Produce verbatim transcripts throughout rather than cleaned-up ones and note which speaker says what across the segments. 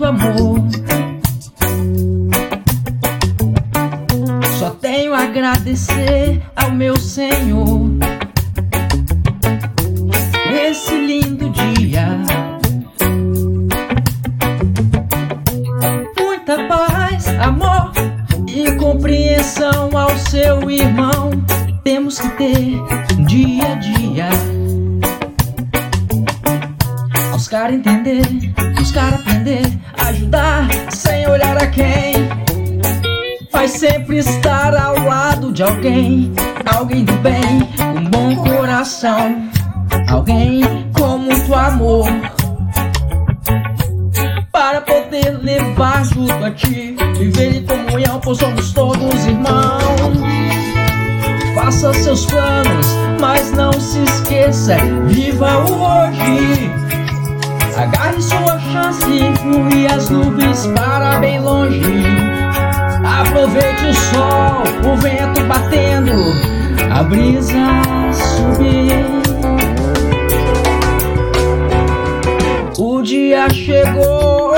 Speaker 1: muito amor. Só tenho a agradecer ao meu Senhor esse lindo dia. Muita paz, amor e compreensão ao seu irmão. Temos que ter dia a dia. Os caras entender, os caras aprender, ajudar sem olhar a quem. Vai sempre estar ao lado de alguém, alguém do bem, com bom coração, alguém com muito amor, para poder levar junto a ti, viver em comunhão, pois somos todos irmãos. Faça seus planos, mas não se esqueça, viva o hoje. Agarre sua chance e flui as nuvens para bem longe. Aproveite o sol, o vento batendo, a brisa subir. O dia chegou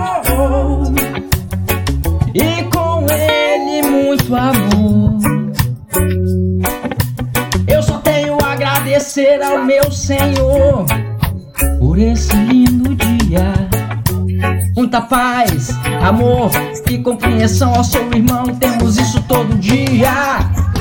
Speaker 1: e com ele muito amor. Eu só tenho a agradecer ao meu Senhor por esse lindo dia. Muita paz, amor e compreensão ao seu irmão. Temos isso todo dia.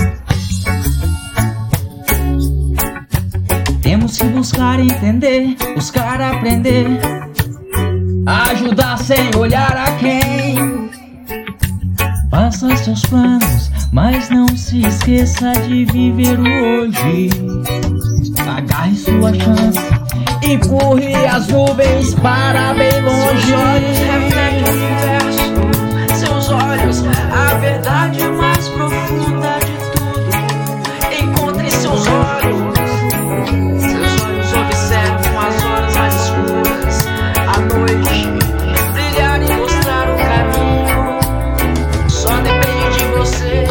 Speaker 1: Temos que buscar entender, buscar aprender, ajudar sem olhar a quem. Faça seus planos, mas não se esqueça de viver o hoje. Agarre sua chance, empurre as nuvens para bem longe. Seus olhos refletem o universo, seus olhos a verdade mais profunda de tudo. Encontre seus olhos, seus olhos observam as horas mais escuras, a noite brilhar e mostrar o caminho. Só depende de você.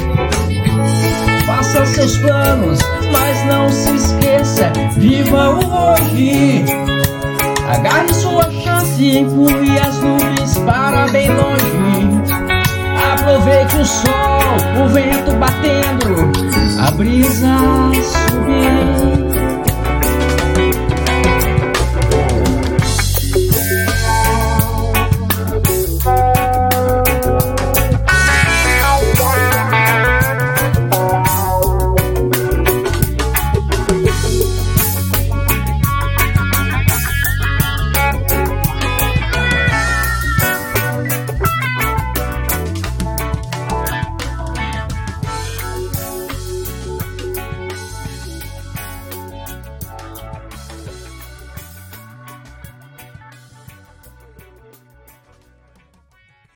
Speaker 1: Faça seus planos, mas não se esqueça, viva o hoje. Agarre sua chance e empurre as nuvens para bem longe. Aproveite o sol, o vento batendo, a brisa subir.